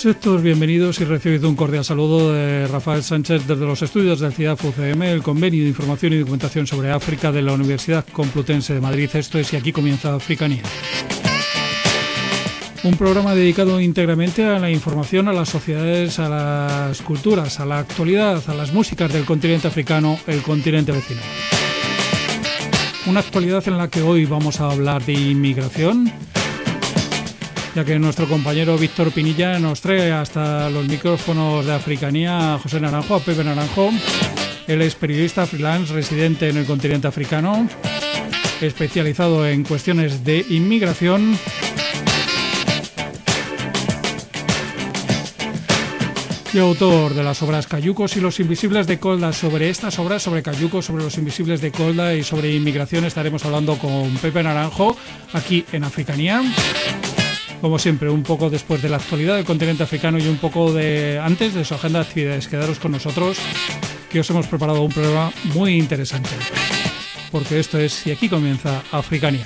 Sed todos bienvenidos y recibid un cordial saludo de Rafael Sánchez desde los estudios del CIDAF UCM, el Convenio de Información y Documentación sobre África de la Universidad Complutense de Madrid. Esto es Y aquí comienza Africanía. Un programa dedicado íntegramente a la información, a las sociedades, a las culturas, a la actualidad, a las músicas del continente africano, el continente vecino. Una actualidad en la que hoy vamos a hablar de inmigración, ya que nuestro compañero Víctor Pinilla nos trae hasta los micrófonos de Africanía a José Naranjo, a Pepe Naranjo. Él es periodista freelance residente en el continente africano, especializado en cuestiones de inmigración. Y autor de las obras Cayucos y los Invisibles de Kolda. Sobre estas obras, sobre Cayucos, sobre los Invisibles de Kolda y sobre inmigración, estaremos hablando con Pepe Naranjo aquí en Africanía. Como siempre, un poco después de la actualidad del continente africano y un poco antes de su agenda de actividades. Quedaros con nosotros, que os hemos preparado un programa muy interesante. Porque esto es Y aquí comienza Africanía.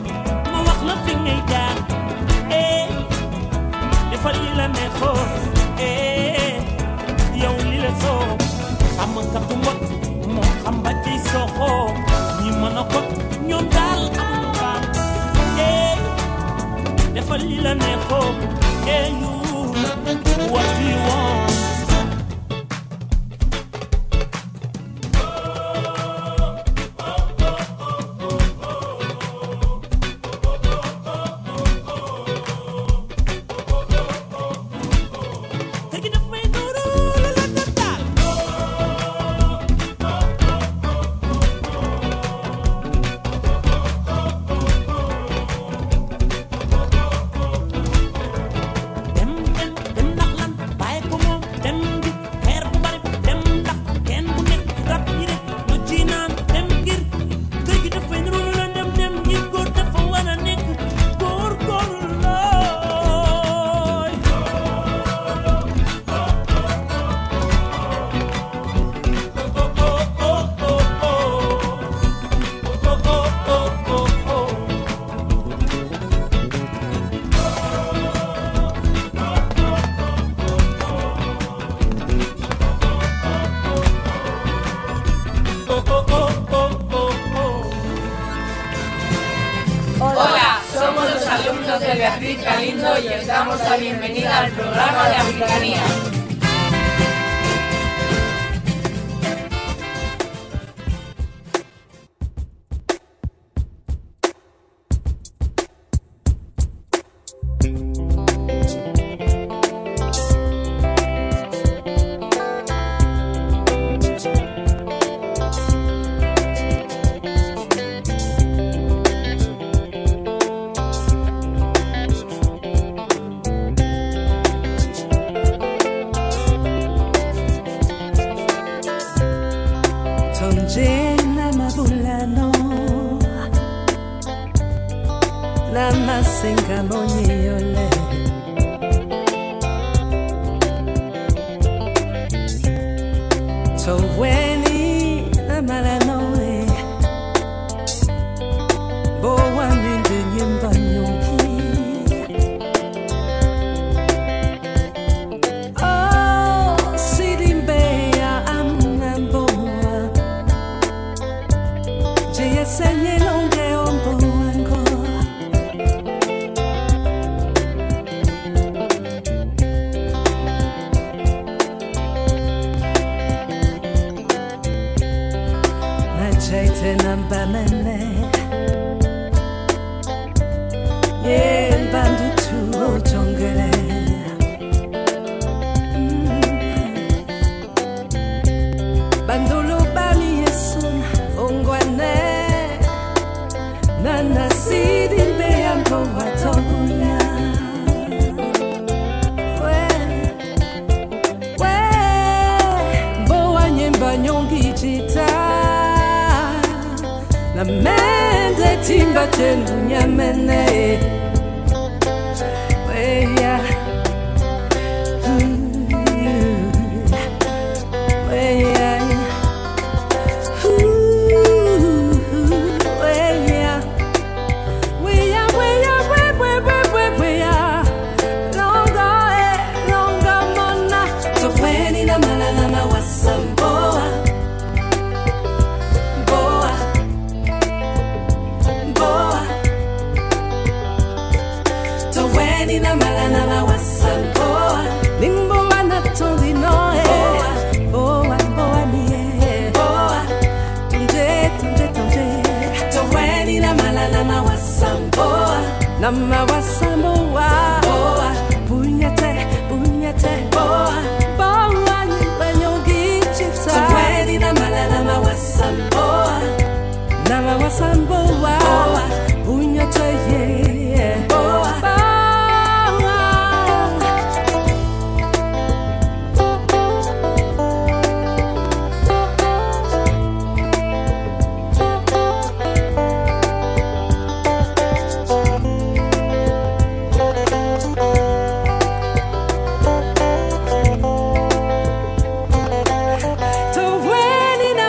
defal yi la neexoon yow li la soo xam nga ku mot moo xam ba ci soxoo ñi mën a ko ñoom daal am baax defal li la neexoo you what you want. Beatriz Galindo y os damos la bienvenida al programa de Africanía.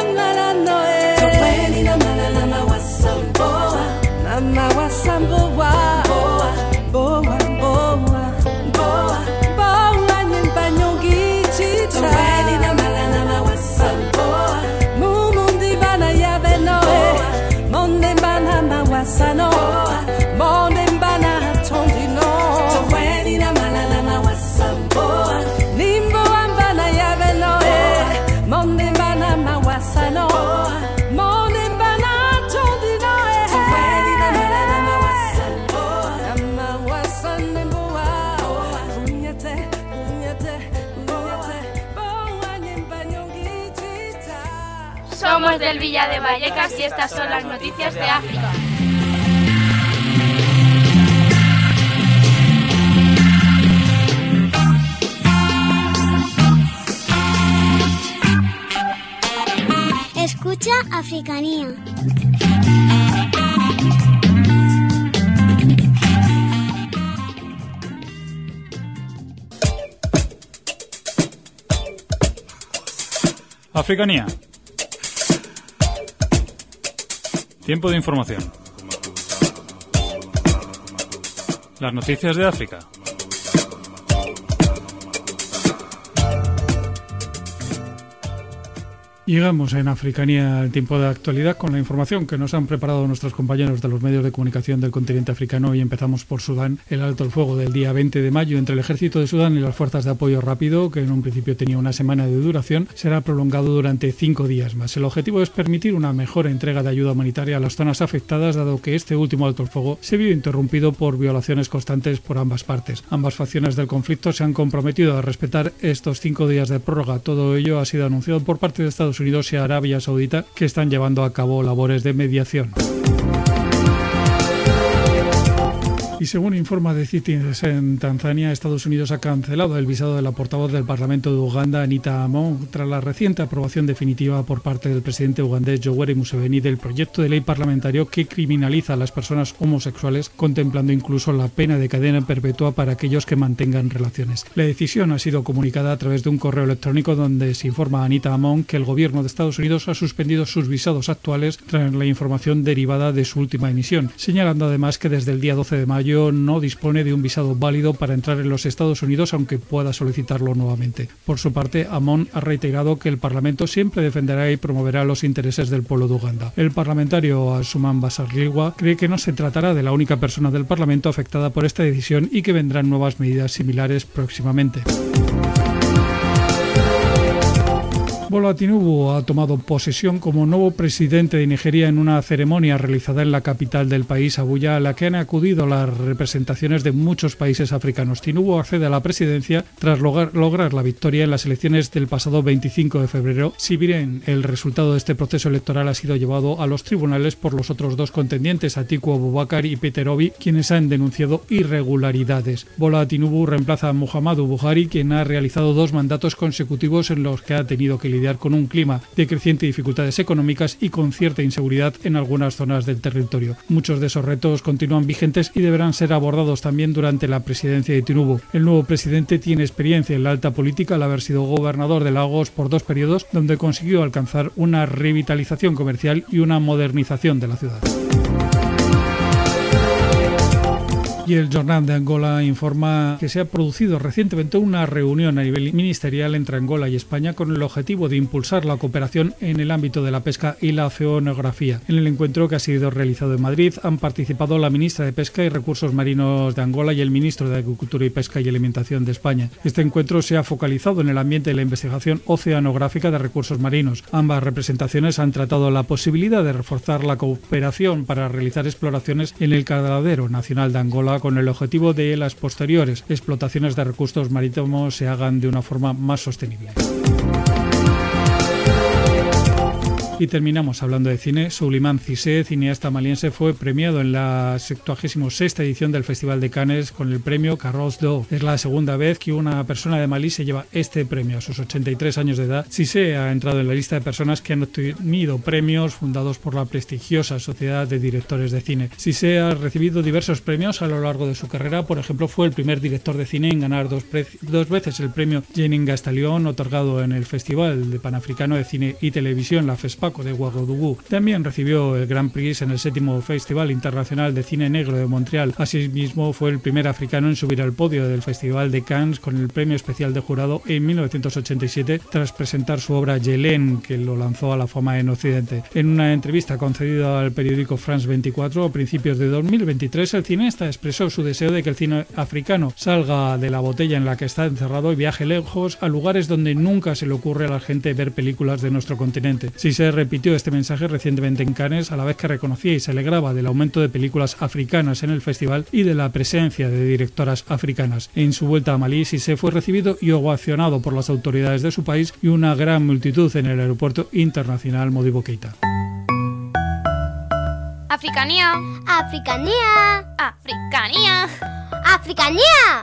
Samboa Somos del Villa de Vallecas y estas son las noticias de África. Escucha Africanía. Africanía. Tiempo de información. Las noticias de África. Llegamos en Africanía al tiempo de actualidad con la información que nos han preparado nuestros compañeros de los medios de comunicación del continente africano, y empezamos por Sudán. El alto el fuego del día 20 de mayo entre el ejército de Sudán y las fuerzas de apoyo rápido, que en un principio tenía una semana de duración, será prolongado durante 5 días más. El objetivo es permitir una mejor entrega de ayuda humanitaria a las zonas afectadas, dado que este último alto el fuego se vio interrumpido por violaciones constantes por ambas partes. Ambas facciones del conflicto se han comprometido a respetar estos 5 días de prórroga. Todo ello ha sido anunciado por parte de Estados Unidos y Arabia Saudita, que están llevando a cabo labores de mediación. Y según informa The Citizen en Tanzania, Estados Unidos ha cancelado el visado de la portavoz del Parlamento de Uganda, Anita Among, tras la reciente aprobación definitiva por parte del presidente ugandés Yoweri Museveni del proyecto de ley parlamentario que criminaliza a las personas homosexuales, contemplando incluso la pena de cadena perpetua para aquellos que mantengan relaciones. La decisión ha sido comunicada a través de un correo electrónico donde se informa a Anita Among que el gobierno de Estados Unidos ha suspendido sus visados actuales tras la información derivada de su última emisión, señalando además que desde el día 12 de mayo no dispone de un visado válido para entrar en los Estados Unidos, aunque pueda solicitarlo nuevamente. Por su parte, Amon ha reiterado que el Parlamento siempre defenderá y promoverá los intereses del pueblo de Uganda. El parlamentario Asuman Basalirwa cree que no se tratará de la única persona del Parlamento afectada por esta decisión y que vendrán nuevas medidas similares próximamente. Bola Tinubu ha tomado posesión como nuevo presidente de Nigeria en una ceremonia realizada en la capital del país, Abuya, a la que han acudido las representaciones de muchos países africanos. Tinubu accede a la presidencia tras lograr la victoria en las elecciones del pasado 25 de febrero, si bien el resultado de este proceso electoral ha sido llevado a los tribunales por los otros dos contendientes, Atiku Abubakar y Peter Obi, quienes han denunciado irregularidades. Bola Tinubu reemplaza a Muhammadu Buhari, quien ha realizado 2 mandatos consecutivos en los que ha tenido que lidiar con un clima de crecientes dificultades económicas y con cierta inseguridad en algunas zonas del territorio. Muchos de esos retos continúan vigentes y deberán ser abordados también durante la presidencia de Tinubu. El nuevo presidente tiene experiencia en la alta política al haber sido gobernador de Lagos por 2 periodos, donde consiguió alcanzar una revitalización comercial y una modernización de la ciudad. Y el Jornal de Angola informa que se ha producido recientemente una reunión a nivel ministerial entre Angola y España con el objetivo de impulsar la cooperación en el ámbito de la pesca y la oceanografía. En el encuentro, que ha sido realizado en Madrid, han participado la ministra de Pesca y Recursos Marinos de Angola y el ministro de Agricultura y Pesca y Alimentación de España. Este encuentro se ha focalizado en el ambiente de la investigación oceanográfica de recursos marinos. Ambas representaciones han tratado la posibilidad de reforzar la cooperación para realizar exploraciones en el Caladero Nacional de Angola, con el objetivo de que las posteriores explotaciones de recursos marítimos se hagan de una forma más sostenible. Y terminamos hablando de cine. Souleymane Cissé, cineasta maliense, fue premiado en la 76ª edición del Festival de Cannes con el premio Carrosse d'Or. Es la segunda vez que una persona de Malí se lleva este premio. A sus 83 años de edad, Cissé ha entrado en la lista de personas que han obtenido premios fundados por la prestigiosa Sociedad de Directores de Cine. Cissé ha recibido diversos premios a lo largo de su carrera. Por ejemplo, fue el primer director de cine en ganar dos veces el premio Jeanine Gastalion, otorgado en el Festival de Panafricano de Cine y Televisión, la FESPACO, de Ouagadougou. También recibió el Grand Prix en el 7º Festival Internacional de Cine Negro de Montreal. Asimismo, fue el primer africano en subir al podio del Festival de Cannes con el premio especial de jurado en 1987, tras presentar su obra Yelén, que lo lanzó a la fama en Occidente. En una entrevista concedida al periódico France 24 a principios de 2023, el cineasta expresó su deseo de que el cine africano salga de la botella en la que está encerrado y viaje lejos a lugares donde nunca se le ocurre a la gente ver películas de nuestro continente. Si se repitió este mensaje recientemente en Cannes, a la vez que reconocía y se alegraba del aumento de películas africanas en el festival y de la presencia de directoras africanas. En su vuelta a Malí, Cissé fue recibido y ovacionado por las autoridades de su país y una gran multitud en el aeropuerto internacional Modibo Keïta. Africanía. Africanía. Africanía. Africanía.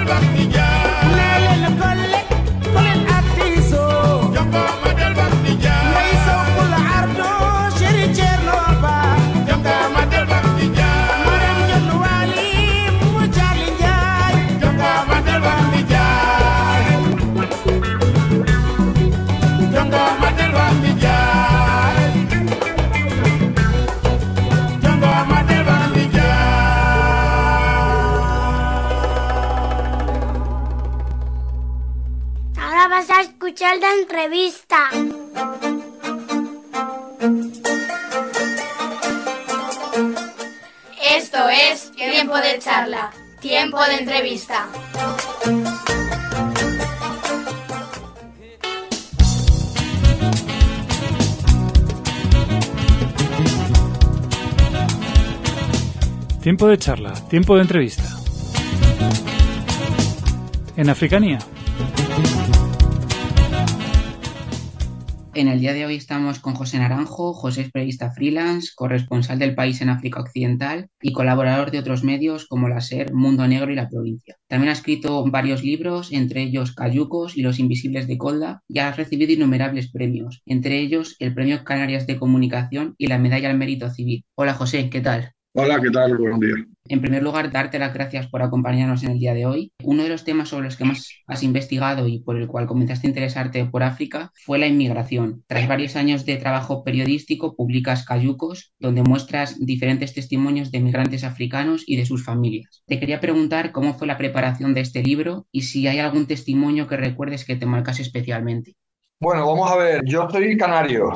Vas a escuchar la entrevista. Esto es Tiempo de Charla, Tiempo de Entrevista. Tiempo de charla, tiempo de entrevista. En Africanía. En el día de hoy estamos con José Naranjo. José es periodista freelance, corresponsal del País en África Occidental y colaborador de otros medios como la SER, Mundo Negro y La Provincia. También ha escrito varios libros, entre ellos Cayucos y Los Invisibles de Kolda, y ha recibido innumerables premios, entre ellos el Premio Canarias de Comunicación y la Medalla al Mérito Civil. Hola José, ¿qué tal? Hola, ¿qué tal? Buenos días. En primer lugar, darte las gracias por acompañarnos en el día de hoy. Uno de los temas sobre los que más has investigado y por el cual comenzaste a interesarte por África fue la inmigración. Tras varios años de trabajo periodístico, publicas Cayucos, donde muestras diferentes testimonios de migrantes africanos y de sus familias. Te quería preguntar cómo fue la preparación de este libro y si hay algún testimonio que recuerdes que te marcase especialmente. Bueno, vamos a ver, yo soy canario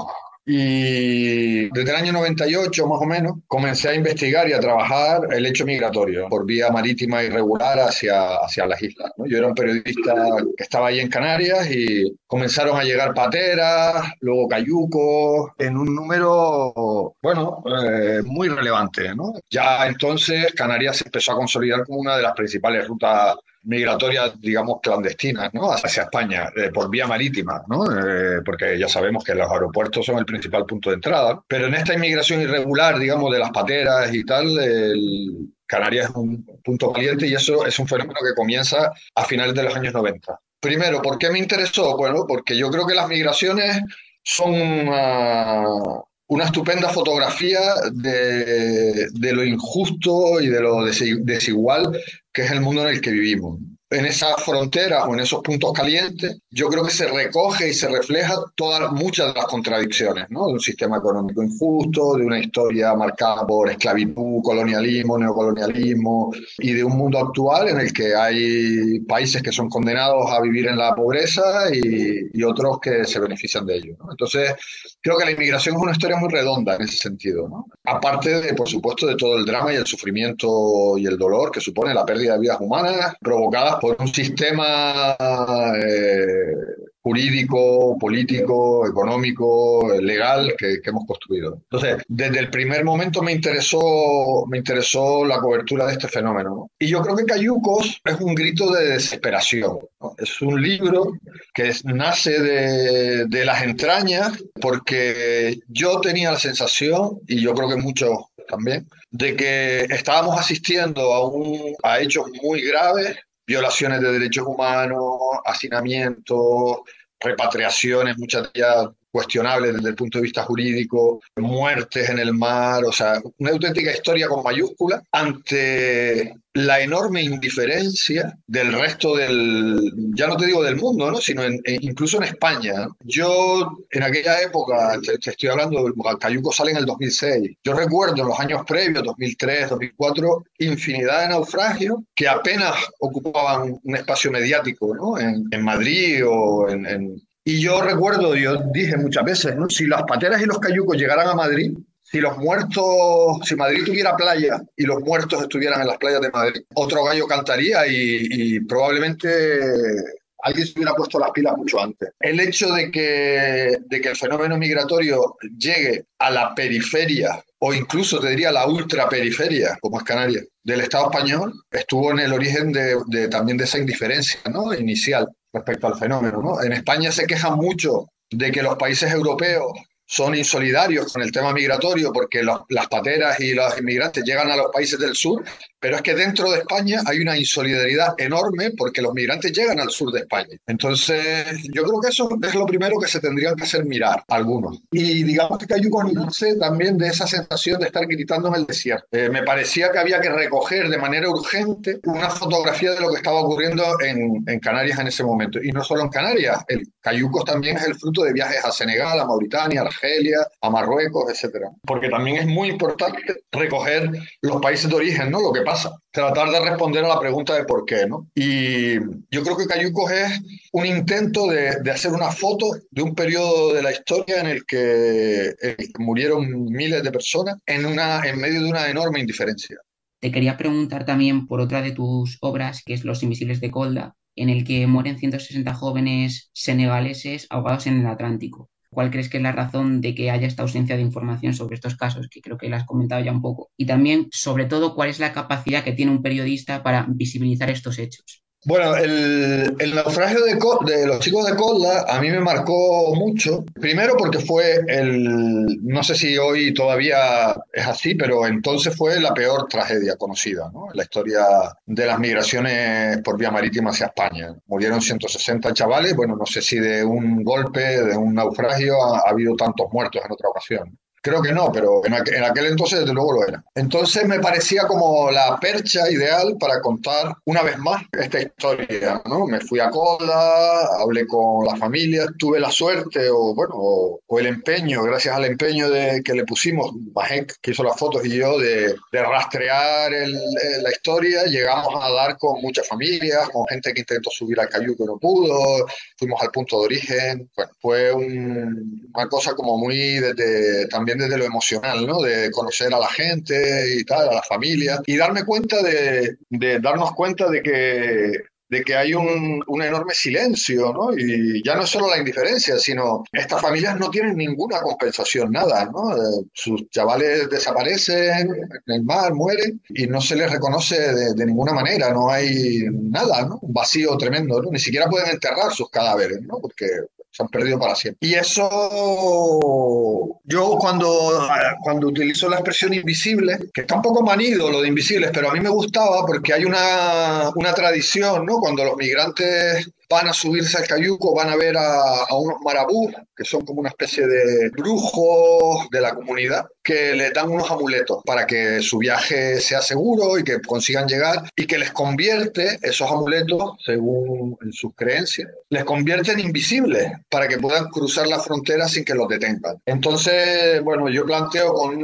y desde el año 98 más o menos comencé a investigar y a trabajar el hecho migratorio por vía marítima irregular hacia las islas, ¿no? Yo era un periodista que estaba ahí en Canarias y comenzaron a llegar pateras, luego cayucos, en un número, bueno, muy relevante, ¿no? Ya entonces Canarias se empezó a consolidar como una de las principales rutas migratorias, digamos, clandestinas, ¿no? Hacia España, por vía marítima, ¿no? Porque ya sabemos que los aeropuertos son el principal punto de entrada, pero en esta inmigración irregular, digamos, de las pateras y tal, Canarias es un punto caliente y eso es un fenómeno que comienza a finales de los años 90. Primero, ¿por qué me interesó? Bueno, porque yo creo que las migraciones son una estupenda fotografía de lo injusto y de lo desigual que es el mundo en el que vivimos. En esa frontera o en esos puntos calientes, yo creo que se recoge y se refleja muchas de las contradicciones, ¿no? De un sistema económico injusto, de una historia marcada por esclavitud, colonialismo, neocolonialismo y de un mundo actual en el que hay países que son condenados a vivir en la pobreza y otros que se benefician de ello, ¿no? Entonces, creo que la inmigración es una historia muy redonda en ese sentido, ¿no? Aparte de, por supuesto, de todo el drama y el sufrimiento y el dolor que supone la pérdida de vidas humanas provocadas por un sistema jurídico, político, económico, legal que hemos construido. Entonces, desde el primer momento me interesó la cobertura de este fenómeno, ¿no? Y yo creo que Cayucos es un grito de desesperación, ¿no? Es un libro que nace de las entrañas porque yo tenía la sensación, y yo creo que muchos también, de que estábamos asistiendo a hechos muy graves, violaciones de derechos humanos, hacinamientos, repatriaciones, muchas de ellas cuestionables desde el punto de vista jurídico, muertes en el mar, o sea, una auténtica historia con mayúsculas ante la enorme indiferencia del resto ya no te digo del mundo, ¿no? Sino incluso en España. Yo, en aquella época, te estoy hablando, Cayuco sale en el 2006, yo recuerdo en los años previos, 2003, 2004, infinidad de naufragios que apenas ocupaban un espacio mediático, ¿no? En Madrid o Y yo recuerdo, yo dije muchas veces, ¿no? Si las pateras y los cayucos llegaran a Madrid, si Madrid tuviera playa y los muertos estuvieran en las playas de Madrid, otro gallo cantaría y probablemente alguien se hubiera puesto las pilas mucho antes. El hecho de que el fenómeno migratorio llegue a la periferia, o incluso te diría la ultraperiferia, como es Canarias, del Estado español, estuvo en el origen también de esa indiferencia, ¿no? Inicial respecto al fenómeno, ¿no? En España se quejan mucho de que los países europeos son insolidarios con el tema migratorio porque las pateras y los inmigrantes llegan a los países del sur, pero es que dentro de España hay una insolidaridad enorme porque los migrantes llegan al sur de España. Entonces, yo creo que eso es lo primero que se tendrían que hacer mirar algunos. Y digamos que Cayuco nace también de esa sensación de estar gritando en el desierto. Me parecía que había que recoger de manera urgente una fotografía de lo que estaba ocurriendo en Canarias en ese momento. Y no solo en Canarias, el Cayucos también es el fruto de viajes a Senegal, a Mauritania, a Argelia, a Marruecos, etcétera. Porque también es muy importante recoger los países de origen, ¿no? Lo que pasa. Tratar de responder a la pregunta de por qué, ¿no? Y yo creo que Cayucos es un intento de hacer una foto de un periodo de la historia en el que murieron miles de personas en medio de una enorme indiferencia. Te quería preguntar también por otra de tus obras, que es Los Invisibles de Kolda, en el que mueren 160 jóvenes senegaleses ahogados en el Atlántico. ¿Cuál crees que es la razón de que haya esta ausencia de información sobre estos casos? Que creo que la has comentado ya un poco. Y también, sobre todo, ¿cuál es la capacidad que tiene un periodista para visibilizar estos hechos? Bueno, el naufragio de los chicos de Kolda a mí me marcó mucho. Primero porque fue no sé si hoy todavía es así, pero entonces fue la peor tragedia conocida, ¿no? En la historia de las migraciones por vía marítima hacia España. Murieron 160 chavales, bueno, no sé si de un golpe, de un naufragio ha habido tantos muertos en otra ocasión. Creo que no, pero en aquel entonces desde luego lo era. Entonces me parecía como la percha ideal para contar una vez más esta historia, ¿no? Me fui a Kolda, hablé con la familia, tuve la suerte o el empeño, gracias al empeño que le pusimos, Majek, que hizo las fotos y yo, de rastrear la historia. Llegamos a dar con muchas familias, con gente que intentó subir al Cayuco y no pudo, fuimos al punto de origen. Bueno, fue una cosa como muy también desde lo emocional, ¿no? De conocer a la gente y tal, a la familia, y darnos cuenta de que hay un enorme silencio, ¿no? Y ya no es solo la indiferencia, sino estas familias no tienen ninguna compensación, nada, ¿no? Sus chavales desaparecen en el mar, mueren, y no se les reconoce de ninguna manera, no hay nada, ¿no? Un vacío tremendo, ¿no? Ni siquiera pueden enterrar sus cadáveres, ¿no? Porque se han perdido para siempre. Y eso, yo cuando utilizo la expresión invisible, que está un poco manido lo de invisibles, pero a mí me gustaba porque hay una tradición, ¿no? Cuando los migrantes van a subirse al Cayuco, van a ver a unos marabús, que son como una especie de brujos de la comunidad, que les dan unos amuletos para que su viaje sea seguro y que consigan llegar, y que les convierte esos amuletos, según en sus creencias, les convierte en invisibles para que puedan cruzar la frontera sin que los detengan. Entonces, bueno, yo planteo con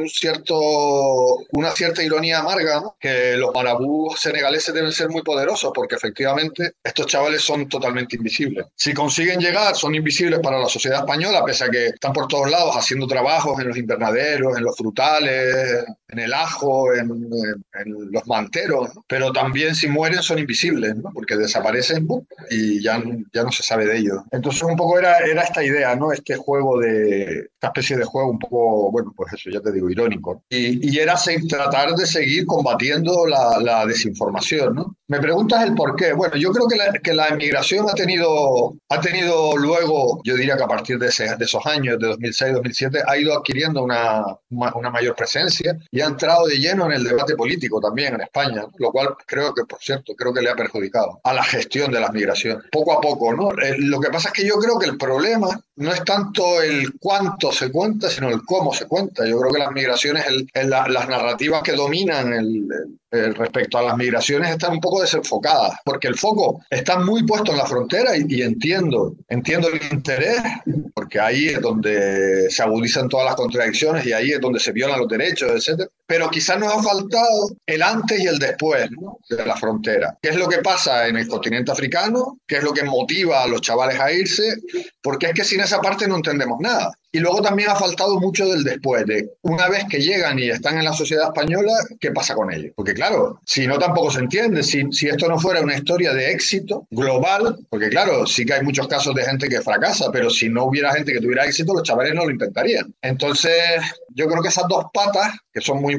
una cierta ironía amarga, ¿no? Que los marabús senegaleses deben ser muy poderosos porque efectivamente estos chavales son totalmente invisibles. Si consiguen llegar, son invisibles para la sociedad española, pese a que están por todos lados haciendo trabajos en los invernaderos, en los frutales, en el ajo, en los manteros, ¿no? Pero también si mueren son invisibles, ¿no? Porque desaparecen y ya no se sabe de ellos. Entonces un poco era esta idea, ¿no? Esta especie de juego un poco, bueno, pues eso, ya te digo, irónico. Y era tratar de seguir combatiendo la desinformación, ¿no? Me preguntas el por qué. Bueno, yo creo que la emigración ha tenido luego, yo diría que a partir de esos años, de 2006-2007, ha ido adquiriendo una mayor presencia y ha entrado de lleno en el debate político también en España, ¿no? Lo cual por cierto, creo que le ha perjudicado a la gestión de las migraciones, poco a poco, ¿no? Lo que pasa es que yo creo que el problema no es tanto el cuánto se cuenta, sino el cómo se cuenta. Yo creo que las migraciones, las narrativas que dominan respecto a las migraciones están un poco desenfocadas, porque el foco está muy puesto en la frontera y entiendo el interés, porque ahí es donde se agudizan todas las contradicciones y ahí es donde se violan los derechos, etcétera. Pero quizás nos ha faltado el antes y el después, ¿no? De la frontera. ¿Qué es lo que pasa en el continente africano? ¿Qué es lo que motiva a los chavales a irse? Porque es que sin esa parte no entendemos nada. Y luego también ha faltado mucho del después, de una vez que llegan y están en la sociedad española, ¿qué pasa con ellos? Porque claro, si no tampoco se entiende, si esto no fuera una historia de éxito global, porque claro, sí que hay muchos casos de gente que fracasa, pero si no hubiera gente que tuviera éxito, los chavales no lo intentarían. Entonces, yo creo que esas dos patas, que son muy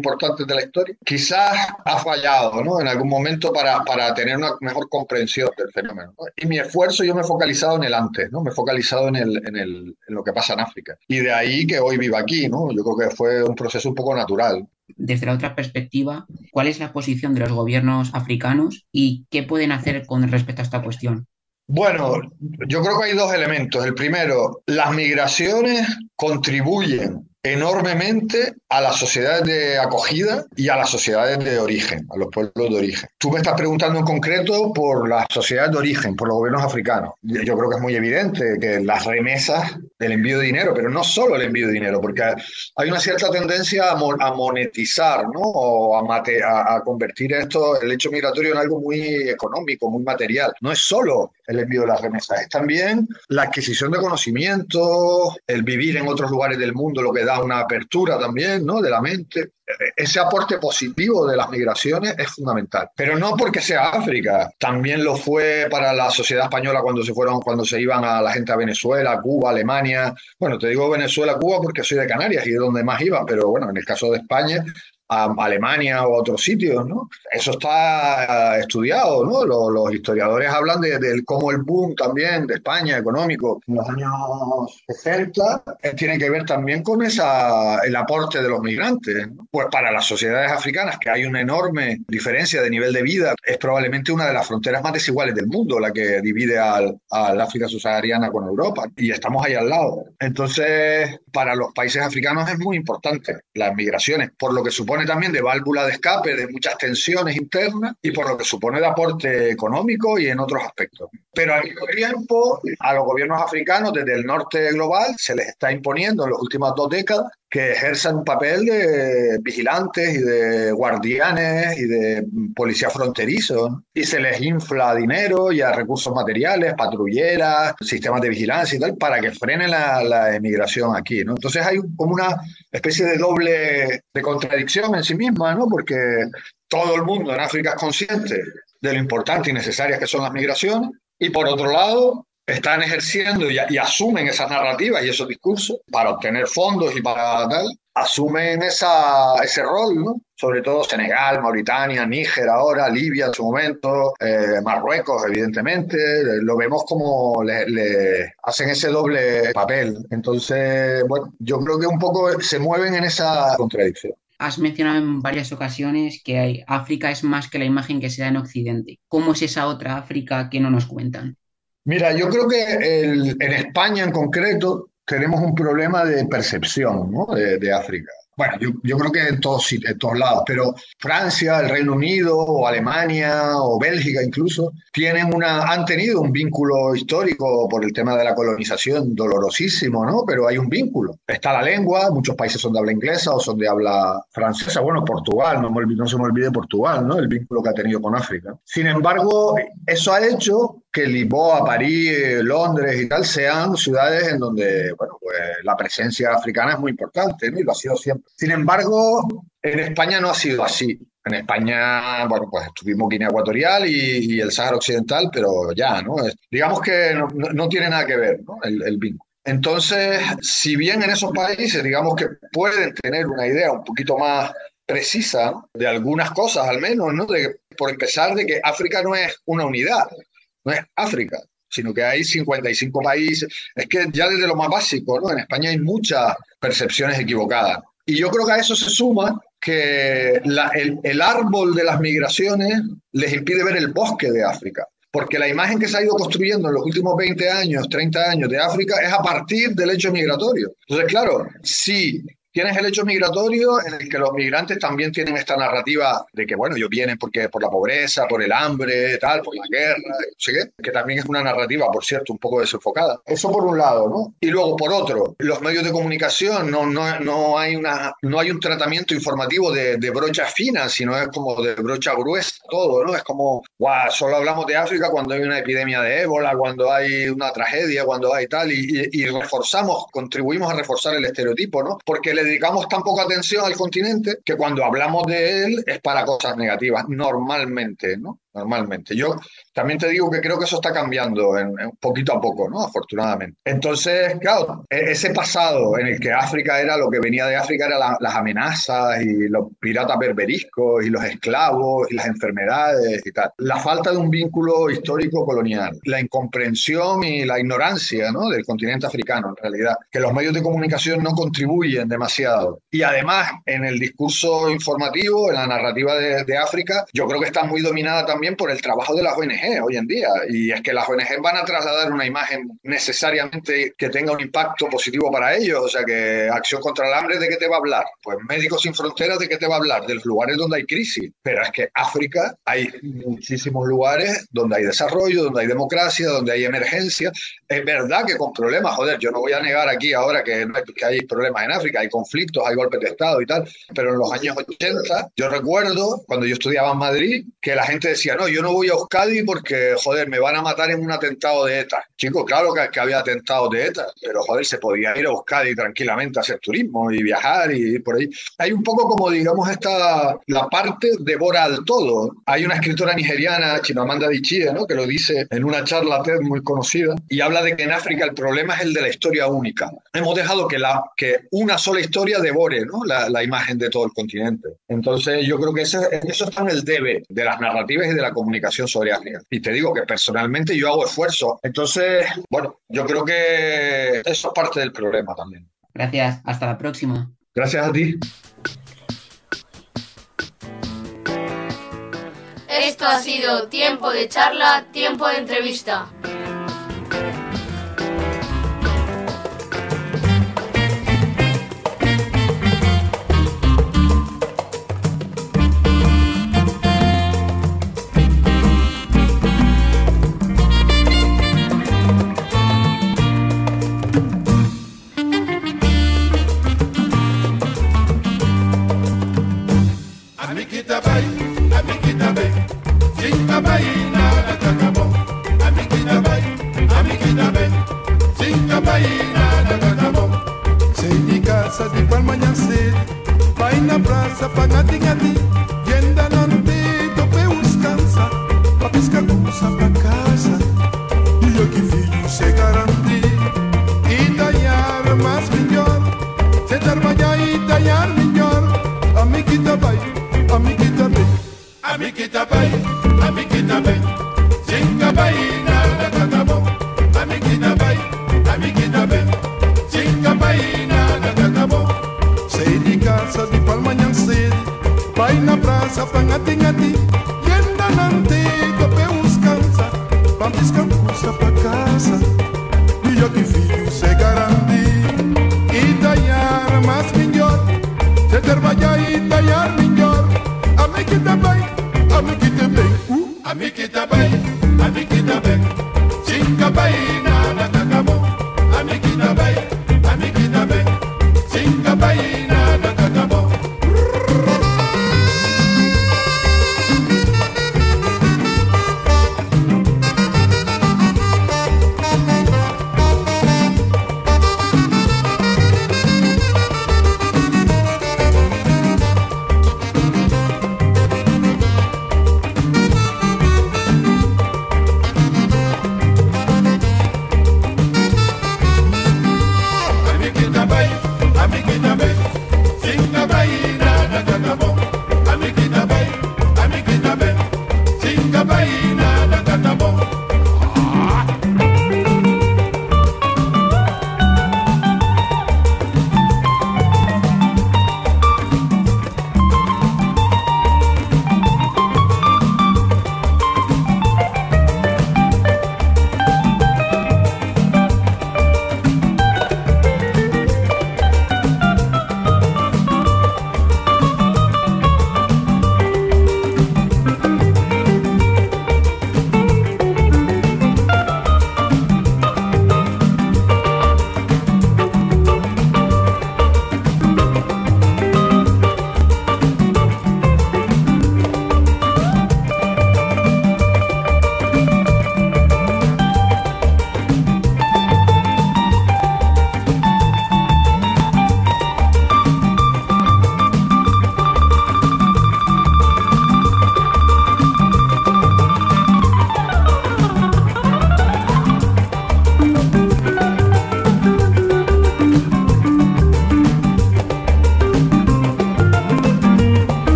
importantes de la historia, quizás ha fallado, ¿no? En algún momento para tener una mejor comprensión del fenómeno, ¿no? Y mi esfuerzo yo me he focalizado en el antes, ¿no? Me he focalizado en lo que pasa en África. Y de ahí que hoy viva aquí, ¿no? Yo creo que fue un proceso un poco natural. Desde la otra perspectiva, ¿cuál es la posición de los gobiernos africanos y qué pueden hacer con respecto a esta cuestión? Bueno, yo creo que hay dos elementos. El primero, las migraciones contribuyen enormemente a las sociedades de acogida y a las sociedades de origen, a los pueblos de origen. Tú me estás preguntando en concreto por las sociedades de origen, por los gobiernos africanos. Yo creo que es muy evidente que las remesas, el envío de dinero, pero no solo el envío de dinero, porque hay una cierta tendencia a monetizar, ¿no? O a convertir esto, el hecho migratorio, en algo muy económico, muy material. No es solo el envío de las remesas, es también la adquisición de conocimiento, el vivir en otros lugares del mundo, lo que da una apertura también, ¿no? De la mente. Ese aporte positivo de las migraciones es fundamental, pero no porque sea África, también lo fue para la sociedad española cuando se iban a la gente a Venezuela, Cuba, Alemania. Bueno, te digo Venezuela, Cuba porque soy de Canarias y es donde más iba, pero bueno, en el caso de España, a Alemania o a otros sitios, ¿no? Eso está estudiado, ¿no? Los historiadores hablan de cómo el boom también de España económico en los años 60 tiene que ver también con el aporte de los migrantes, ¿no? Pues para las sociedades africanas, que hay una enorme diferencia de nivel de vida, es probablemente una de las fronteras más desiguales del mundo, la que divide al África subsahariana con Europa, y estamos ahí al lado. Entonces, para los países africanos es muy importante las migraciones, por lo que supone también de válvula de escape de muchas tensiones internas y por lo que supone de aporte económico y en otros aspectos. Pero al mismo tiempo, a los gobiernos africanos desde el norte global se les está imponiendo en las últimas 2 décadas que ejerzan un papel de vigilantes y de guardianes y de policía fronterizo, y se les infla dinero y a recursos materiales, patrulleras, sistemas de vigilancia y tal, para que frenen la emigración aquí, ¿no? Entonces hay como una especie de doble de contradicción en sí misma, ¿no? Porque todo el mundo en África es consciente de lo importante y necesarias que son las migraciones, y por otro lado están ejerciendo y asumen esas narrativas y esos discursos para obtener fondos y para tal, asumen ese rol, ¿no? Sobre todo Senegal, Mauritania, Níger ahora, Libia en su momento, Marruecos evidentemente, lo vemos como le hacen ese doble papel. Entonces, bueno, yo creo que un poco se mueven en esa contradicción. Has mencionado en varias ocasiones que África es más que la imagen que se da en Occidente. ¿Cómo es esa otra África que no nos cuentan? Mira, yo creo que en España en concreto tenemos un problema de percepción, ¿no? de África. Bueno, yo creo que en todos lados, pero Francia, el Reino Unido, o Alemania, o Bélgica incluso, han tenido un vínculo histórico por el tema de la colonización dolorosísimo, ¿no? Pero hay un vínculo. Está la lengua, muchos países son de habla inglesa o son de habla francesa. Bueno, Portugal, no se me olvide Portugal, ¿no? El vínculo que ha tenido con África. Sin embargo, eso ha hecho que Lisboa, París, Londres y tal sean ciudades en donde, bueno, pues la presencia africana es muy importante, ¿no? Y lo ha sido siempre. Sin embargo, en España no ha sido así. En España, bueno, pues tuvimos Guinea Ecuatorial y el Sáhara Occidental, pero ya, ¿no? Digamos que no tiene nada que ver, ¿no? El vínculo. Entonces, si bien en esos países, digamos que pueden tener una idea un poquito más precisa, ¿no? De algunas cosas al menos, ¿no? Por empezar, de que África no es una unidad, no es África, sino que hay 55 países. Es que ya desde lo más básico, ¿no? En España hay muchas percepciones equivocadas. Y yo creo que a eso se suma que el árbol de las migraciones les impide ver el bosque de África. Porque la imagen que se ha ido construyendo en los últimos 20 años, 30 años de África es a partir del hecho migratorio. Entonces, claro, si tienes el hecho migratorio en el que los migrantes también tienen esta narrativa de que, bueno, ellos vienen porque por la pobreza, por el hambre, tal, por la guerra, no sé qué, que también es una narrativa, por cierto, un poco desenfocada. Eso por un lado, ¿no? Y luego, por otro, los medios de comunicación, no hay un tratamiento informativo de brocha fina, sino es como de brocha gruesa todo, ¿no? Es como, guau, solo hablamos de África cuando hay una epidemia de ébola, cuando hay una tragedia, cuando hay tal, y contribuimos a reforzar el estereotipo, ¿no? Porque le dedicamos tan poca atención al continente que cuando hablamos de él es para cosas negativas, normalmente, ¿no? normalmente. Yo también te digo que creo que eso está cambiando poquito a poco, ¿no? Afortunadamente. Entonces, claro, ese pasado en el que África era lo que venía de África, eran las amenazas y los piratas berberiscos y los esclavos y las enfermedades y tal. La falta de un vínculo histórico colonial, la incomprensión y la ignorancia, ¿no? Del continente africano, en realidad, que los medios de comunicación no contribuyen demasiado. Y además, en el discurso informativo, en la narrativa de África, yo creo que está muy dominada también por el trabajo de las ONG hoy en día. Y es que las ONG van a trasladar una imagen necesariamente que tenga un impacto positivo para ellos. O sea, que Acción contra el Hambre, ¿de qué te va a hablar? Pues Médicos Sin Fronteras, ¿de qué te va a hablar? De los lugares donde hay crisis. Pero es que África hay muchísimos lugares donde hay desarrollo, donde hay democracia, donde hay emergencia. Es verdad que con problemas, joder, yo no voy a negar aquí ahora que hay problemas en África, hay conflictos, hay golpes de Estado y tal, pero en los años 80, yo recuerdo, cuando yo estudiaba en Madrid, que la gente decía, no, yo no voy a Euskadi porque, joder, me van a matar en un atentado de ETA. Chicos, claro que había atentados de ETA, pero, joder, se podía ir a Euskadi tranquilamente a hacer turismo y viajar y por ahí. Hay un poco como, digamos, la parte devora al todo. Hay una escritora nigeriana, Chimamanda Adichie, ¿no?, que lo dice en una charla TED muy conocida y habla de que en África el problema es el de la historia única. Hemos dejado que una sola historia devore, ¿no?, la imagen de todo el continente. Entonces yo creo que eso está en el debe de las narrativas y de la comunicación sobre África. Y te digo que personalmente yo hago esfuerzo. Entonces, bueno, yo creo que eso es parte del problema también. Gracias, hasta la próxima. Gracias a ti. Esto ha sido Tiempo de Charla, Tiempo de Entrevista.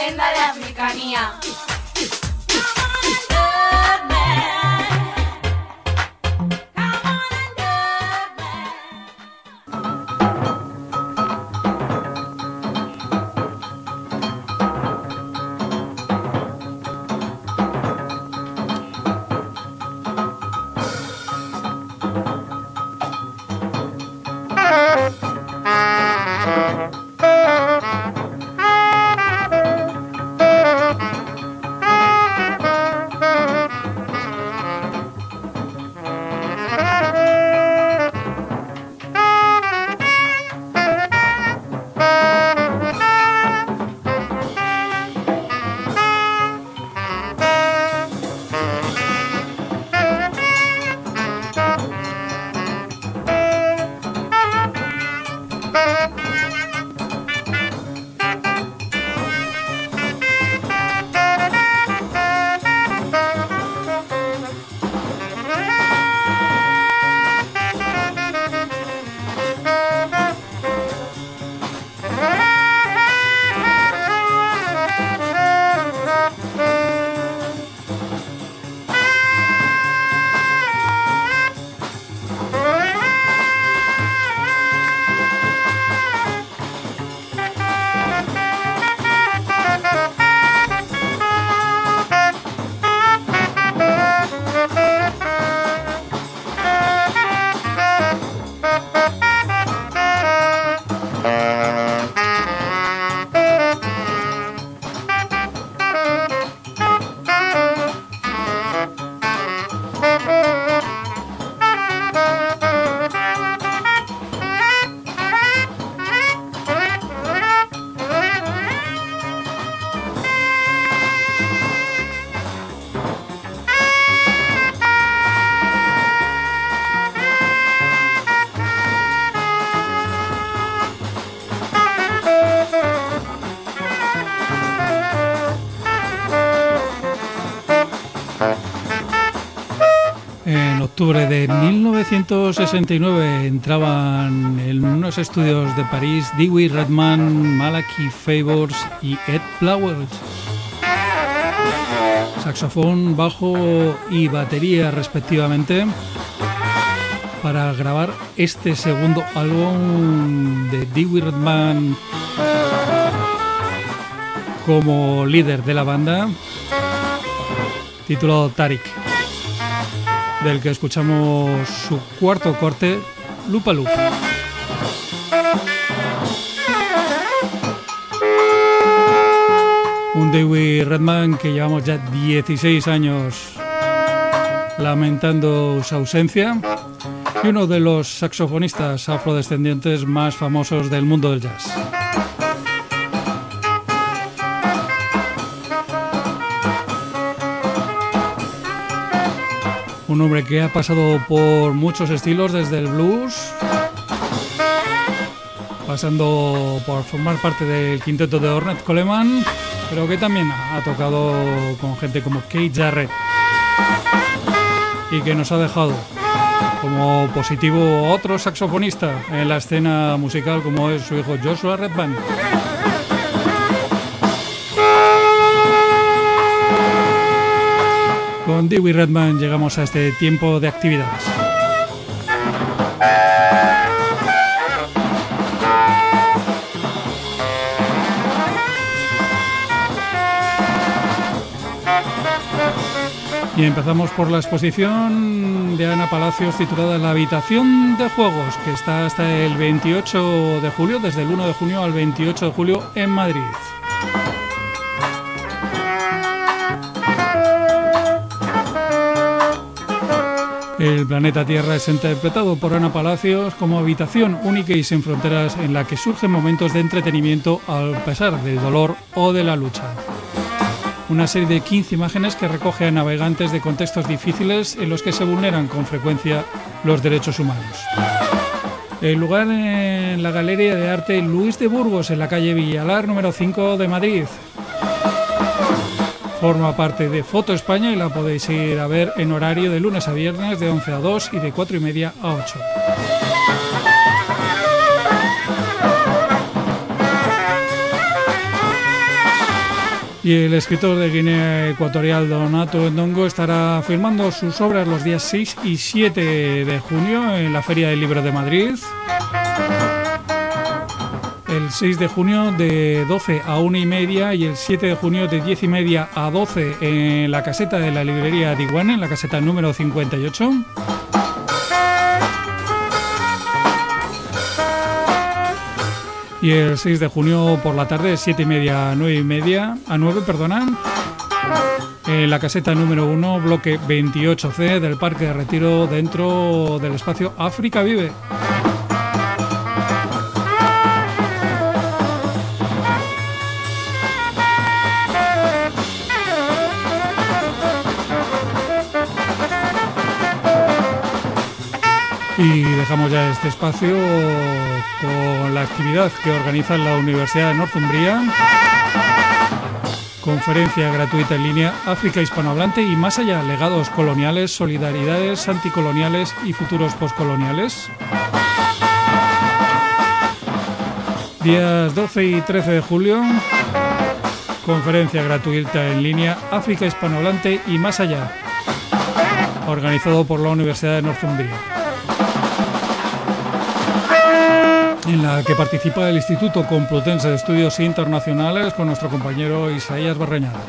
leyenda de africanía. En octubre de 1969 entraban en unos estudios de París Dewey Redman, Malachi Favors y Ed Flowers. Saxofón, bajo y batería respectivamente, para grabar este segundo álbum de Dewey Redman como líder de la banda, titulado Tariq, del que escuchamos su cuarto corte, Lupa Loop. Un Dewey Redman que llevamos ya 16 años lamentando su ausencia, y uno de los saxofonistas afrodescendientes más famosos del mundo del jazz. Un hombre que ha pasado por muchos estilos, desde el blues, pasando por formar parte del quinteto de Ornette Coleman, pero que también ha tocado con gente como Keith Jarrett, y que nos ha dejado como positivo otro saxofonista en la escena musical, como es su hijo Joshua Redman. Con Dewey Redman llegamos a este tiempo de actividades. Y empezamos por la exposición de Ana Palacios titulada La habitación de juegos, que está hasta el 28 de julio, desde el 1 de junio al 28 de julio en Madrid. El planeta Tierra es interpretado por Ana Palacios como habitación única y sin fronteras en la que surgen momentos de entretenimiento a pesar del dolor o de la lucha. Una serie de 15 imágenes que recoge a navegantes de contextos difíciles en los que se vulneran con frecuencia los derechos humanos. El lugar en la Galería de Arte Luis de Burgos, en la calle Villalar número 5 de Madrid. Forma parte de Foto España y la podéis ir a ver en horario de lunes a viernes de 11 a 2 y de 4:30 a 8. Y el escritor de Guinea Ecuatorial, Donato Ndongo, estará firmando sus obras los días 6 y 7 de junio en la Feria del Libro de Madrid. El 6 de junio de 12 a 1:30 y el 7 de junio de 10:30 a 12 en la caseta de la librería Diwan, en la caseta número 58. Y el 6 de junio por la tarde, 7:30 a 9, en la caseta número 1, bloque 28C del Parque de Retiro, dentro del espacio África Vive. Y dejamos ya este espacio con la actividad que organiza la Universidad de Northumbria. Conferencia gratuita en línea África hispanohablante y más allá, legados coloniales, solidaridades anticoloniales y futuros postcoloniales. Días 12 y 13 de julio, conferencia gratuita en línea África hispanohablante y más allá, organizado por la Universidad de Northumbria, en la que participa el Instituto Complutense de Estudios Internacionales con nuestro compañero Isaías Barreñada.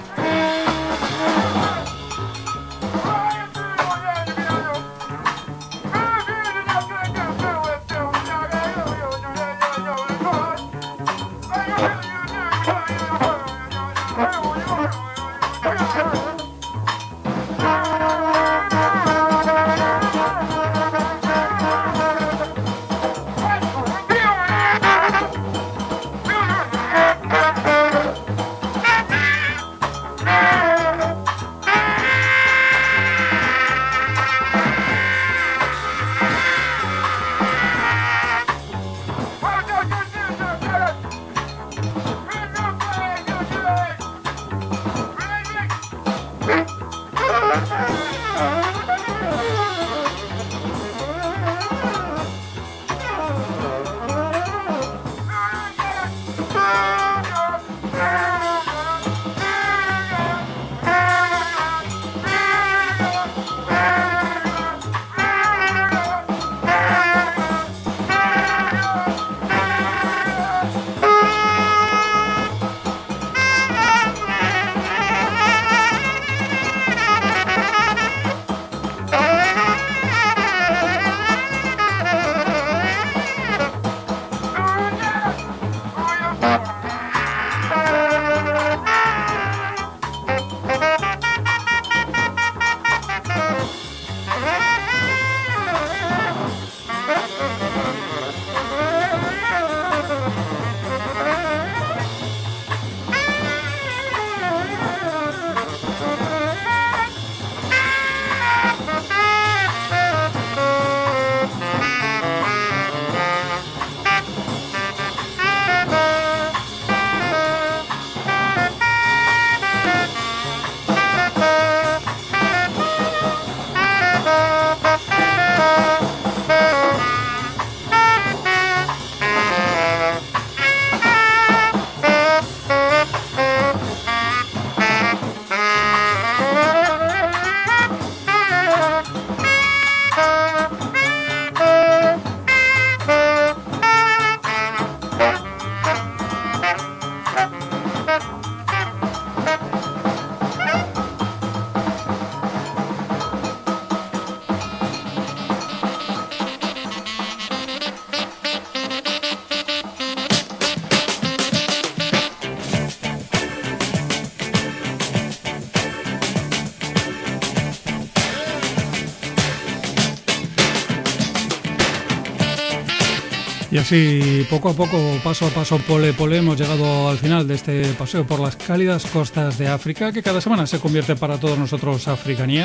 Y así, poco a poco, paso a paso, pole, hemos llegado al final de este paseo por las cálidas costas de África, que cada semana se convierte para todos nosotros Africanía.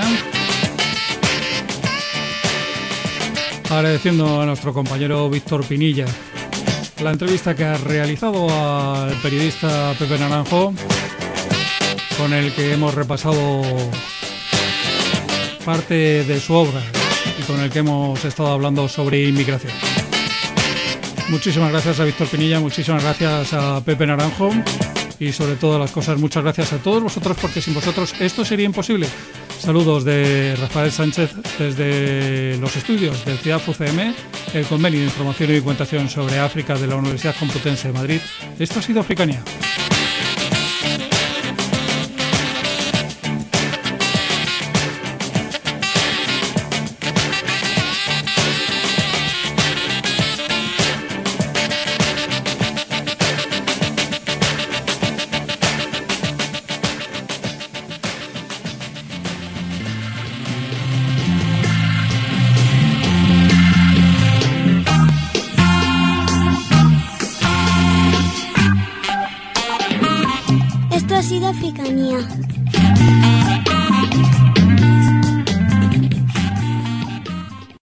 Agradeciendo a nuestro compañero Víctor Pinilla la entrevista que ha realizado al periodista Pepe Naranjo, con el que hemos repasado parte de su obra y con el que hemos estado hablando sobre inmigración. Muchísimas gracias a Víctor Pinilla, muchísimas gracias a Pepe Naranjo y sobre todas las cosas, muchas gracias a todos vosotros, porque sin vosotros esto sería imposible. Saludos de Rafael Sánchez desde los estudios del CIAF UCM, el Convenio de Información y Documentación sobre África de la Universidad Complutense de Madrid. Esto ha sido Africania.